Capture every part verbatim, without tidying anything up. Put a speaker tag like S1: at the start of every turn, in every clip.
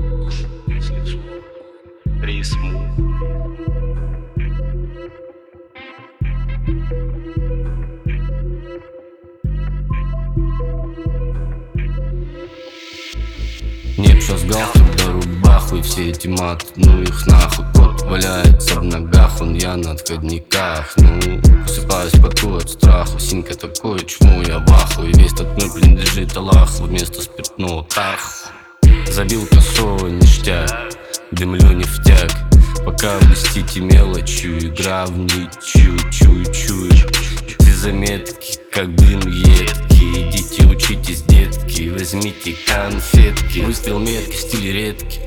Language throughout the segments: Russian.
S1: Рисму.
S2: Не щас галстук да рубаху, и все эти маты, ну их нахуй. Кот валяется в ногах, он я на отходниках. Ну, просыпаюсь поту от страху, синька такой, чему я в ахуе. Весь тот мир принадлежит Аллаху, вместо спиртного тарху. Забил косого ништяк, дымлю нефтяк, пока блестите мелочью, игра в ничью, чую, чую. Эти заметки, как блин едкий, идите учитесь, детки, возьмите конфетки. Выстрел меткий, стиль редкий,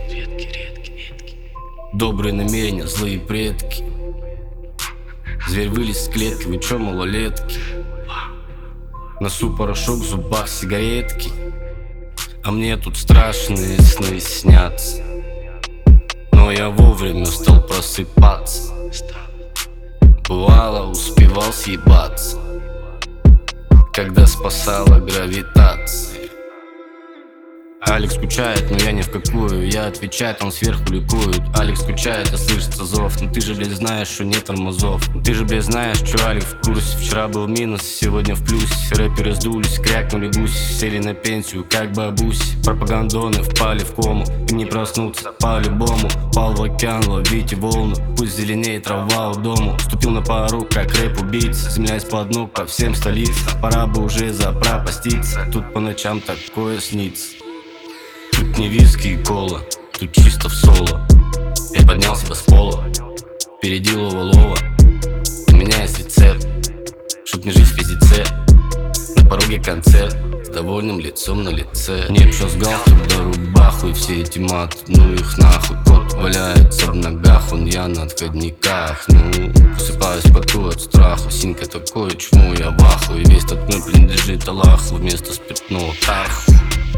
S2: добрые намерения, злые предки. Зверь вылез с клетки, вы чё, малолетки? Носу порошок, в зубах сигаретки, а мне тут страшные сны снятся. Но я вовремя стал просыпаться, бывало успевал съебаться, когда спасала гравитация. Алекс скучает, но я ни в какую. Я отвечает, он сверху ликует. Алекс скучает, а слышится зов. Но ты же, блядь, знаешь, что нет тормозов. Но ты же, блядь, знаешь, что Алекс в курсе. Вчера был минус, сегодня в плюсе. Рэперы сдулись, крякнули гуси, сели на пенсию, как бабуси. Пропагандоны впали в кому, им не проснуться по-любому. Пал в океан, ловите волну, пусть зеленеет трава у дому. Ступил на пару, как рэп-убийца, земля из-под ног по всем столицам. Пора бы уже запропаститься, тут по ночам такое снится. Тут не виски и кола, тут чисто в соло. Я поднялся бы с пола, впереди лова-лова. У меня есть рецепт, чтоб не жить в пиздеце. На пороге концерт, с довольным лицом на лице. Не щас галстук да рубаху, и все эти маты, ну их нахуй. Кот валяется в ногах, он я на отходниках. Ну, просыпаюсь поту от страху, синька такой, чему я в ахуе. Весь тот мир принадлежит Аллаху, вместо спиртного тарху.